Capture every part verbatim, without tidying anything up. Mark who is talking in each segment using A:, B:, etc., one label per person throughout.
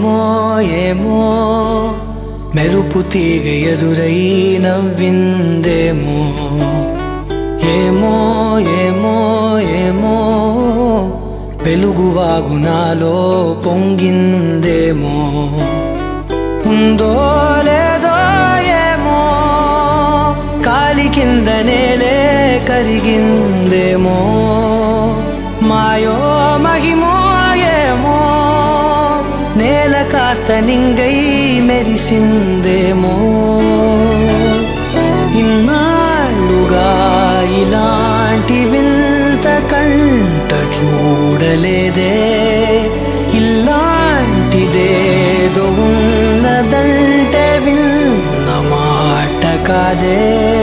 A: ఏమో ఏమో మెరుపు తీగ ఎదురై నవ్విందేమో ఏమో ఏమో ఏమో వెలుగు వాగునాలో పొంగిందేమో ఉందో లేదో ఏమో కాలి కింద నేలే కరిగిందేమో మాయో మహిమో ఏమో నేల కాస్త నింగై మెరిసిందేమో ఇన్నాళ్ళుగా ఇలాంటి వింత కంట చూడలేదే ఇలాంటిదేదో ఉన్నదంటే విన్న మాట కాదే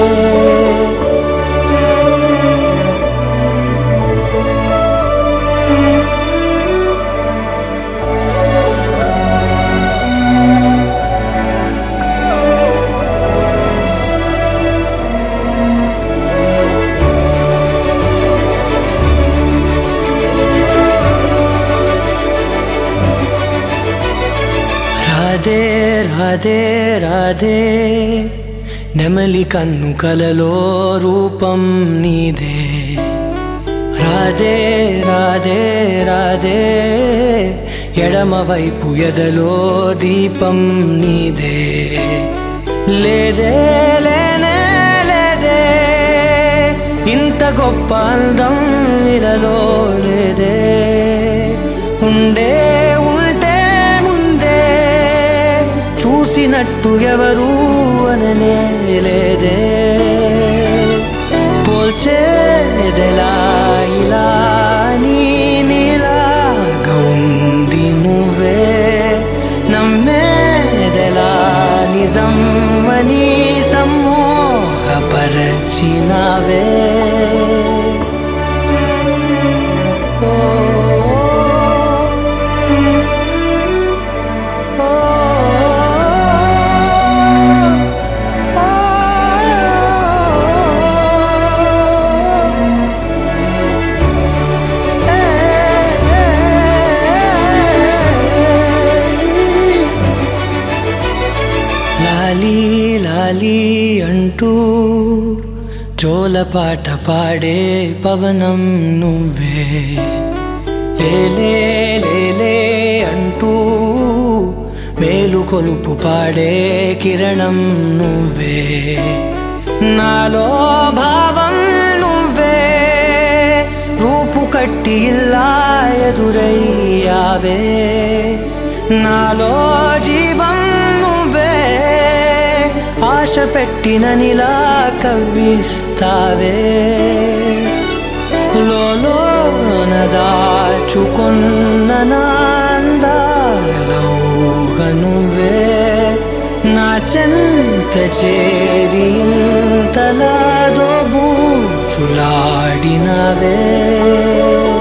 A: రాధే రాధే రాధే నెమలి కన్ను కలలో రూపం నీదే రాధే రాధే రాధే ఎడమ వైపు ఎదలో దీపం నీదే లేదే లేనే లేదే ఇంత గొప్ప అందం ఇలలో లేదే ఉండే ఉంటే ముందే చూసినట్టు ఎవరు అననే లేదే పోల్చేదెలా ఇలా నీ నీలాగా ఉంది నువ్వే నమ్మేదెలా నిజం అని సమ్మోహపరచినావే లాలీ లాలీ అంటూ జోలపాట పాడే పవనం నువ్వే లేలే లేలే అంటూ మేలు కొలుపు పాడే కిరణం నువ్వే నాలో భావం నువ్వే రూపు కట్టి ఇలా ఎదురయ్యావే నాలో జీవం ఆశ పెట్టిన నిలా కవ్విస్తావే లోలోన దాచుకున్న నాందాలౌహ నువ్వే నా చెంత చేరి ఇంతలా దోబూచులాడినవే